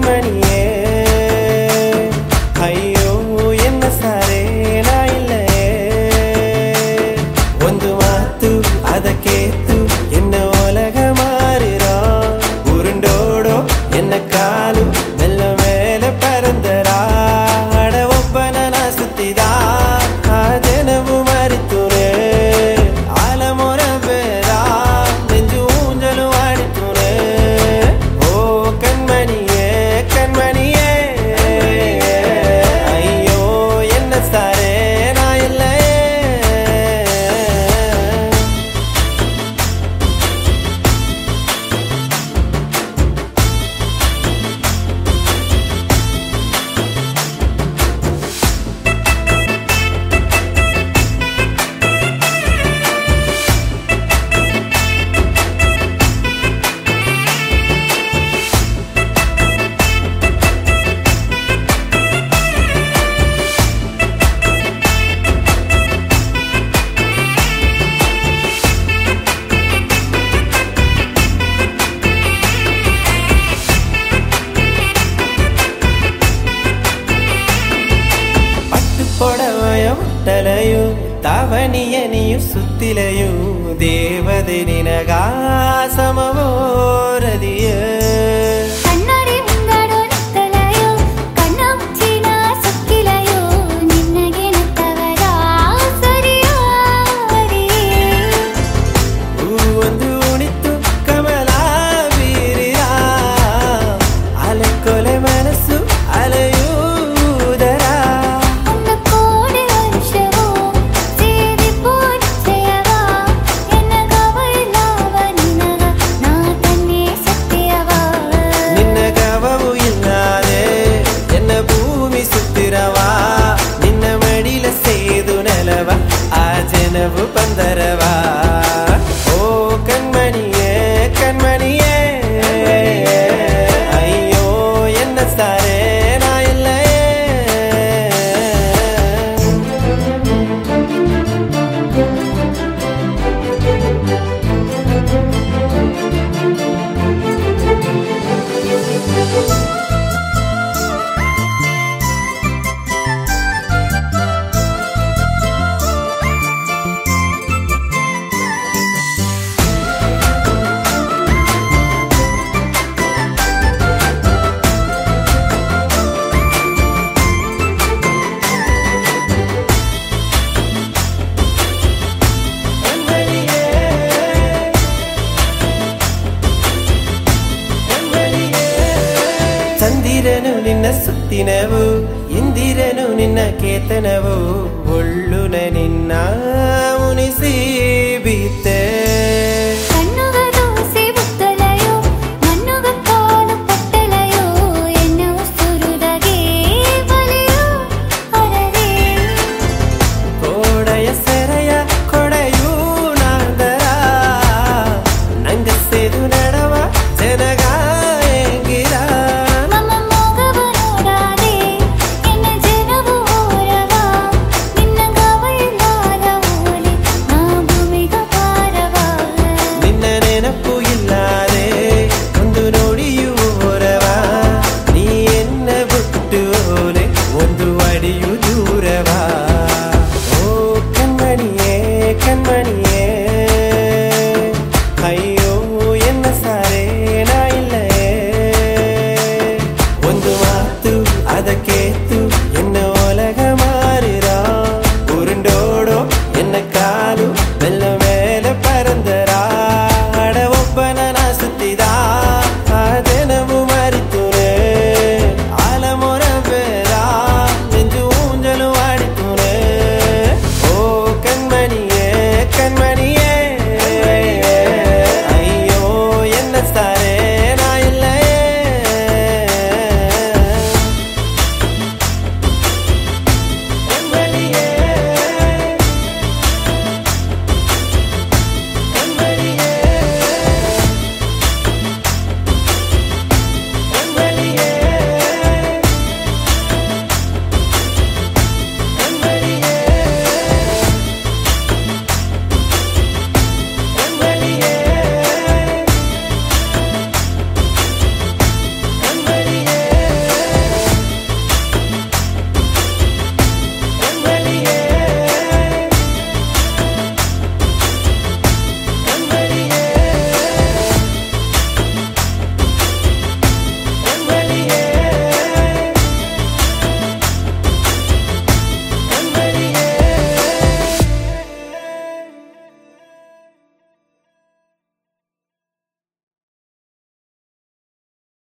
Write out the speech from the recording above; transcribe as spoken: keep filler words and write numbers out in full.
கண்மணியே ஐயோ என்ன ಸಾರೆ ನಾ ಇಲ್ಲೇ ಒಂದು ಮಾತು ಅದಕ್ಕೇತು என்ன உலக மாறிரா உருண்டோடோ என்ன காಲು மெல்ல மேல பறந்தரா அட ஒಬ್ಬನ ನಾ ಸುತ್ತಿದಾ ಆ ಜನವು ಮರಿತುರೆ ಆಲಮೊರ ಬೇರ ನೆಂಜು ஊஞ்சಲು ಆಡಿತುರೆ ಓ ಕಣ್ಮಣಿಯೇ ಕಣ್ಮಣಿಯೇ ಅಯ್ಯೋ என்ன ಸಾರೆ ನಾ ಇಲ್ಲೇ ಪೊಡವಯು ತಾವಣಿಯನಿಯು ಸುತ್ತಿಲೆಯು ದೇವದೆ ನಿನಗ ಸಮವೋರದಿಯ ಒಂದು ಉಣಿತು ಕಮಲಾ ಬೀರಿರ ಅಲೆಕೊಲೆ ಮನಸ್ಸು ಅಲೆಯು ಜನವು ಬಂದರವಾ ಓ ಕಣ್ಮಣಿಯೇ ಕಣ್ಮಣಿಯೇ ಅಯ್ಯೋ என்ன ಸಾರೆ ನಾ ಇಲ್ಲೇ ಚಂದಿರನು ನಿನ್ನ ಸುತ್ತಿನವು ಇಂದಿರನು ನಿನ್ನ ಕೇತನವು ಒಳ್ಳುನ ನಿನ್ನ